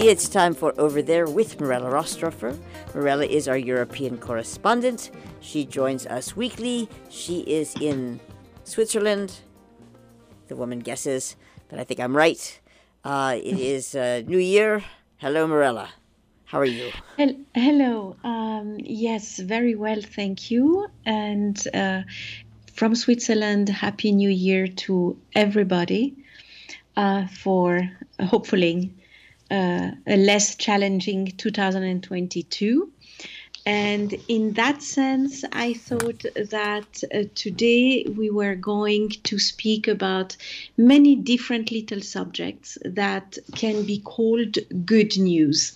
media, it's time for Over There with Mirella Rostrofer. Mirella is our European correspondent. She joins us weekly. She is in Switzerland. The woman guesses, but I think I'm right. It is New Year. Hello, Mirella. How are you? Hello. Yes, very well, thank you. And from Switzerland, Happy New Year to everybody for hopefully a less challenging 2022. And in that sense, I thought that today we were going to speak about many different little subjects that can be called good news.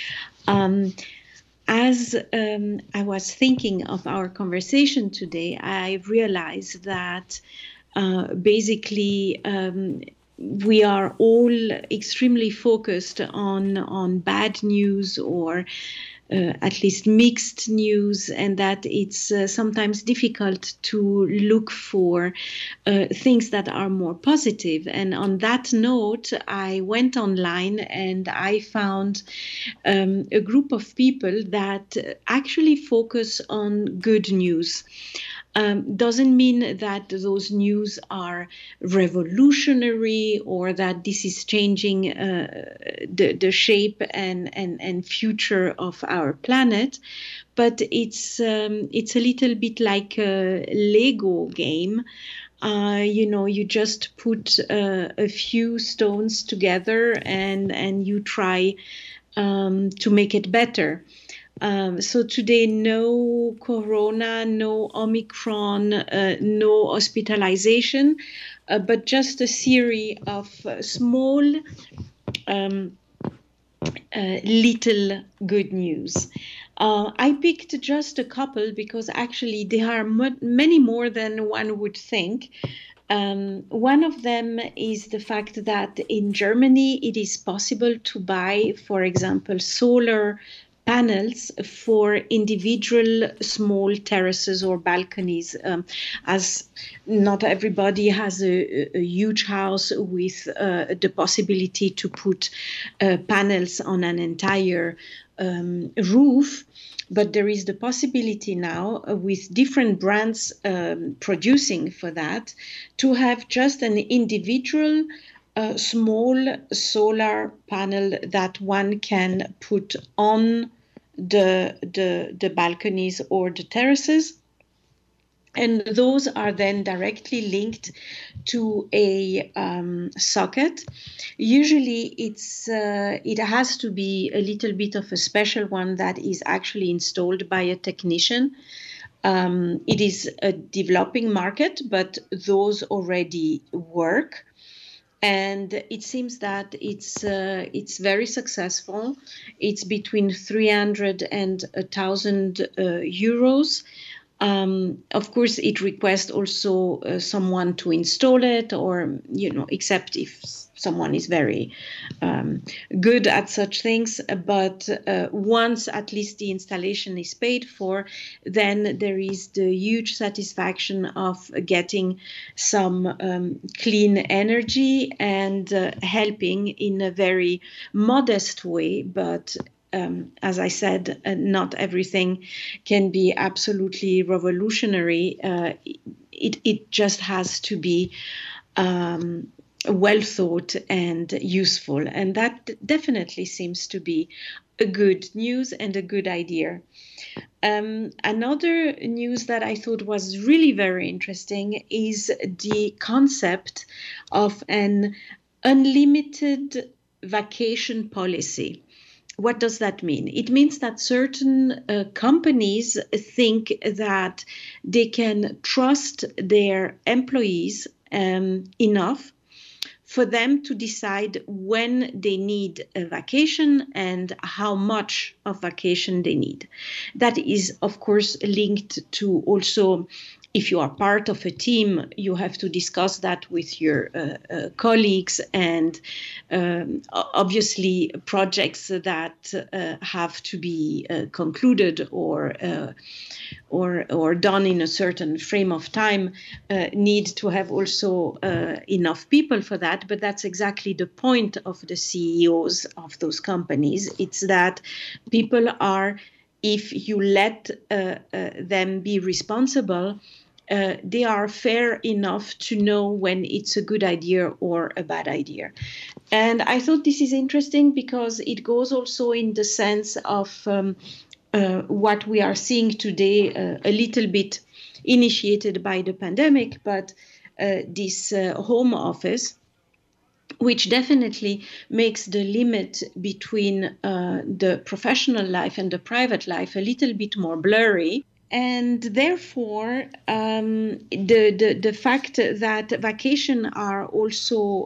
As I was thinking of our conversation today, I realized that basically we are all extremely focused on bad news or at least mixed news, and that it's sometimes difficult to look for things that are more positive. And on that note, I went online and I found a group of people that actually focus on good news. Doesn't mean that those news are revolutionary or that this is changing the shape and future of our planet, but it's a little bit like a Lego game. You just put a few stones together and you try to make it better. So today, no corona, no Omicron, no hospitalization, but just a series of small, little good news. I picked just a couple because actually there are many more than one would think. One of them is the fact that in Germany it is possible to buy, for example, solar panels for individual small terraces or balconies, as not everybody has a huge house with the possibility to put panels on an entire roof. But there is the possibility now with different brands producing for that to have just an individual small solar panel that one can put on the balconies or the terraces. And those are then directly linked to a socket. Usually it has to be a little bit of a special one that is actually installed by a technician. It is a developing market, but those already work. And it seems that it's very successful. It's between 300 and 1,000 euros. Of course, it requests also someone to install it, or except if someone is very good at such things. But once at least the installation is paid for, then there is the huge satisfaction of getting some clean energy and helping in a very modest way, but as I said, not everything can be absolutely revolutionary. It just has to be well thought and useful. And that definitely seems to be a good news and a good idea. Another news that I thought was really very interesting is the concept of an unlimited vacation policy. What does that mean? It means that certain companies think that they can trust their employees enough for them to decide when they need a vacation and how much of vacation they need. That is, of course, linked to also if you are part of a team, you have to discuss that with your colleagues, and obviously projects that have to be concluded or done in a certain frame of time need to have also enough people for that. But that's exactly the point of the CEOs of those companies. It's that people are, if you let them be responsible, they are fair enough to know when it's a good idea or a bad idea. And I thought this is interesting because it goes also in the sense of what we are seeing today, a little bit initiated by the pandemic, but this home office, which definitely makes the limit between the professional life and the private life a little bit more blurry. And therefore, the fact that vacation are also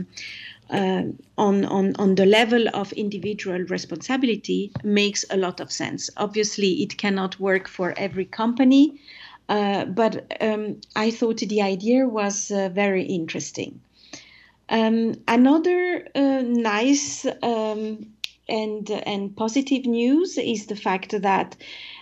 on the level of individual responsibility makes a lot of sense. Obviously, it cannot work for every company, but I thought the idea was very interesting. Another nice and positive news is the fact that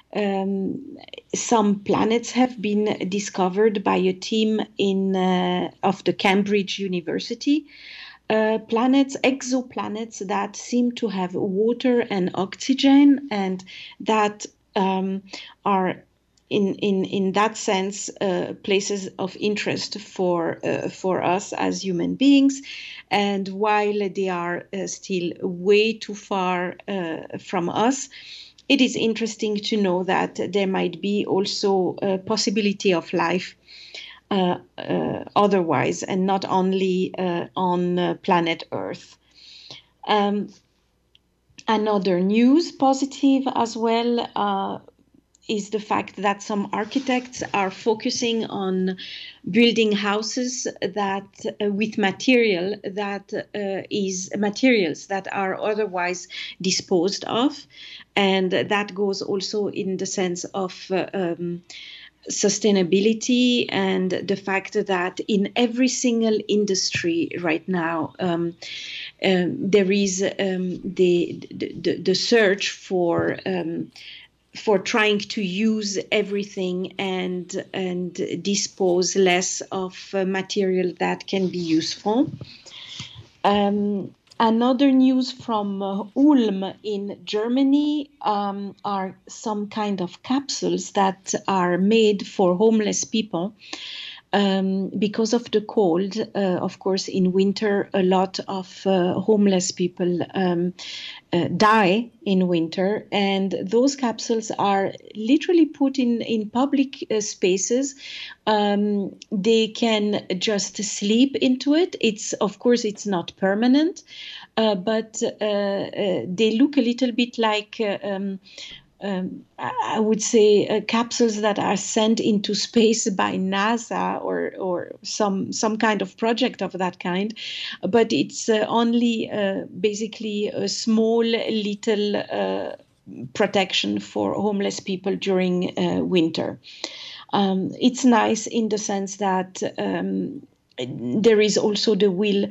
some planets have been discovered by a team of the Cambridge University. Planets, exoplanets that seem to have water and oxygen, and that are in that sense places of interest for us as human beings. And while they are still way too far from us, it is interesting to know that there might be also a possibility of life otherwise, and not only on planet Earth. Another news, positive as well, is the fact that some architects are focusing on building houses that with materials that are otherwise disposed of, and that goes also in the sense of sustainability, and the fact that in every single industry right now there is the search for trying to use everything and dispose less of material that can be useful. Another news from Ulm in Germany are some kind of capsules that are made for homeless people. Because of the cold, of course, in winter, a lot of homeless people die in winter, and those capsules are literally put in public spaces. They can just sleep into it. Of course, it's not permanent, but they look a little bit like I would say capsules that are sent into space by NASA or some kind of project of that kind, but it's only basically a small little protection for homeless people during winter. It's nice in the sense that there is also the will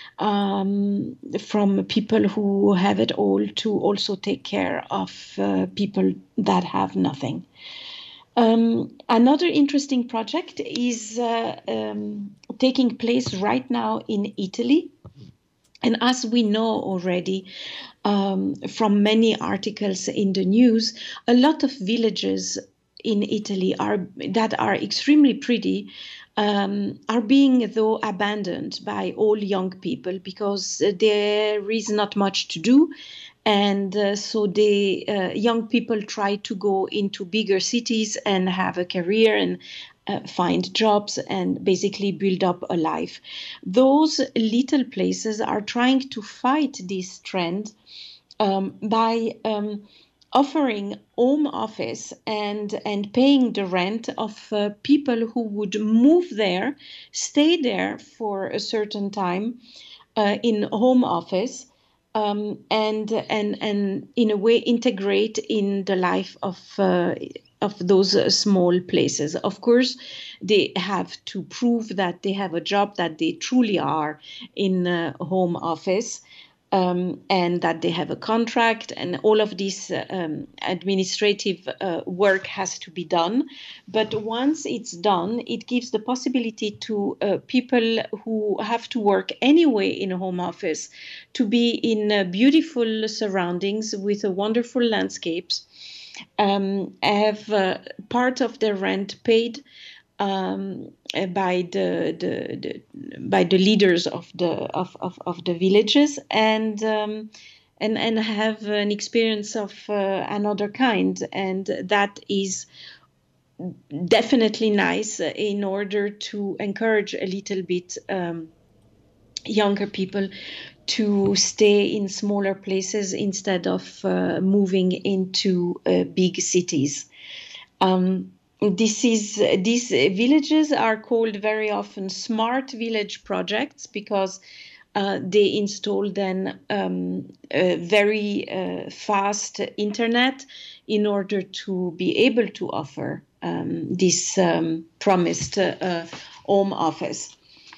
from people who have it all to also take care of people that have nothing. Another interesting project is taking place right now in Italy. And as we know already from many articles in the news, a lot of villages in Italy that are extremely pretty are being, though, abandoned by all young people because there is not much to do. And so young people try to go into bigger cities and have a career and find jobs and basically build up a life. Those little places are trying to fight this trend by offering home office and paying the rent of people who would move there, stay there for a certain time in home office, and in a way integrate in the life of those small places. Of course, they have to prove that they have a job, that they truly are in a home office, and that they have a contract, and all of this administrative work has to be done. But once it's done, it gives the possibility to people who have to work anyway in a home office to be in beautiful surroundings with wonderful landscapes, have part of their rent paid by the leaders of the villages, and have an experience of another kind, and that is definitely nice in order to encourage a little bit younger people to stay in smaller places instead of moving into big cities. These villages are called very often smart village projects because they install then a very fast internet in order to be able to offer this promised home office.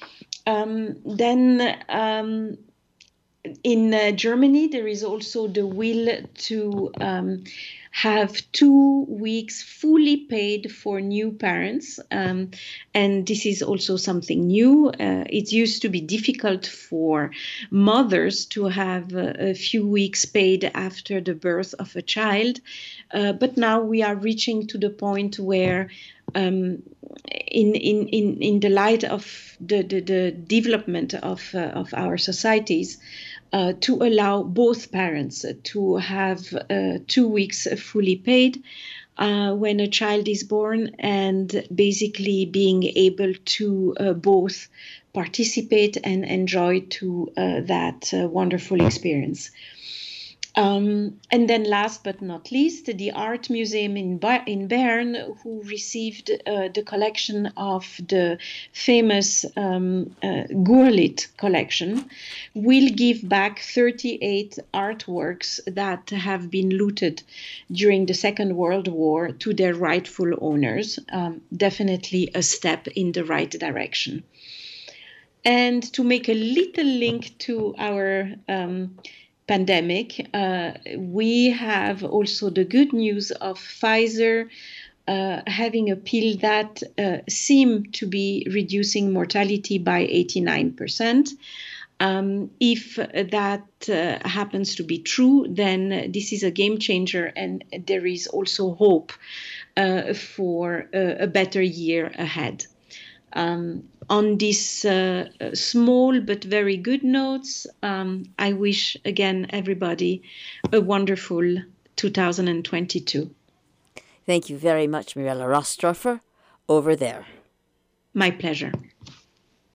Then in Germany, there is also the will to have 2 weeks fully paid for new parents. And this is also something new. It used to be difficult for mothers to have a few weeks paid after the birth of a child. But now we are reaching to the point where in the light of the development of our societies, to allow both parents to have 2 weeks fully paid when a child is born, and basically being able to both participate and enjoy to that wonderful experience. And then last but not least, the Art Museum in Bern, who received the collection of the famous Gurlitt collection, will give back 38 artworks that have been looted during the Second World War to their rightful owners. Definitely a step in the right direction. And to make a little link to our pandemic, we have also the good news of Pfizer having a pill that seemed to be reducing mortality by 89%. If that happens to be true, then this is a game changer, and there is also hope for a better year ahead. On these small but very good notes, I wish again everybody a wonderful 2022. Thank you very much, Mirella Rostroffer, over there. My pleasure.